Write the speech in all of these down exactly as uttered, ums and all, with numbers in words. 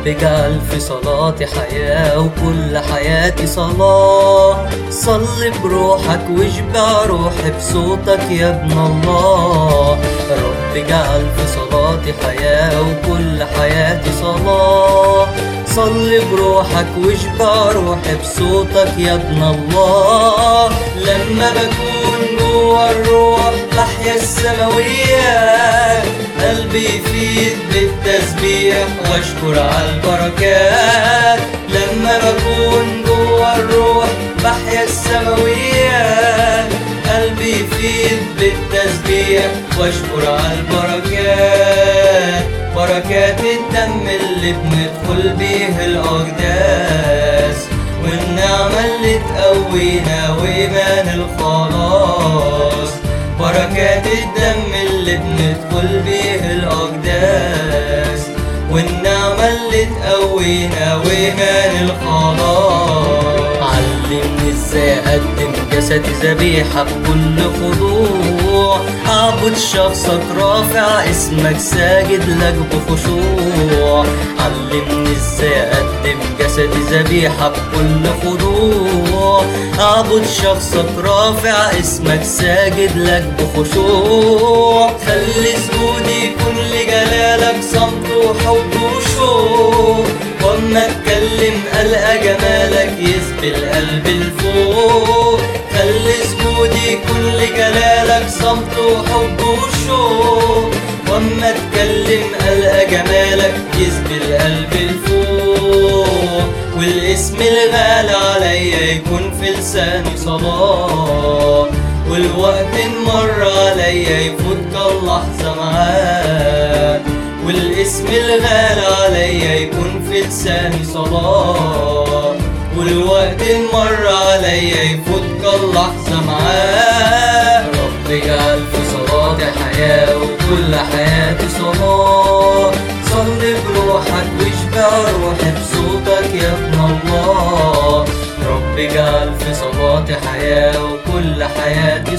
رب اجعل في صلاتي حياة وكل حياتي صلاة. صلي بروحك واشبع روحي بصوتك يا ابن الله. رب اجعل في صلاتي حياة وكل حياتي صلاة. صلي بروحك واشبع روحي بصوتك يا ابن الله. لما بكون جوا الروح بحيا السماويات، قلبي يفيد بالتسبيح واشكر على البركات. لما بكون جوا الروح بحيا السماويات، قلبي يفيد بالتسبيح واشكر على البركات. بركات الدم اللي بندخل بيه الأقداس، والنعمة اللي تقوينا وإيمان الخلاص. بركات الدم اللي بندخل بيه الأقداس، والنعمة اللي تقوينا وإيمان الخلاص. علمني ازاي اقدم جسدي ذبيحة بكل خضوع، اعبد شخصك رافع اسمك ساجد لك بخشوع. علمني ازاي اقدم جسدي ذبيحة بكل خضوع، اعبد شخصك رافع اسمك ساجد لك بخشوع. خلي سجودي يكون لجلالك صمت وحب وشوق، واما اتكلم القى جمالك يسبي القلب لفوق. خلي سجودي يكون لجلالك صمت وحب وشوق، واما اتكلم القى جمالك يسبي القلب لفوق. والاسم الغالي عليا يكون في لساني صلاة، والوقت مر عليا يفوت كاللحظة معاك. والاسم الغالي عليا يكون في لساني صلاة، والوقت مر عليا يفوت كاللحظة معاك. رب اجعل في صلاتي حياة وكل حياتي صلاة. صلي بروحك واشبع روحي بصوتك يا ابن الله. رب اجعل في صلاتي حياة وكل حياتي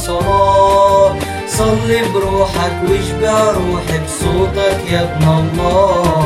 صلاة. صلي بروحك واشبع روحي بصوتك يا ابن الله.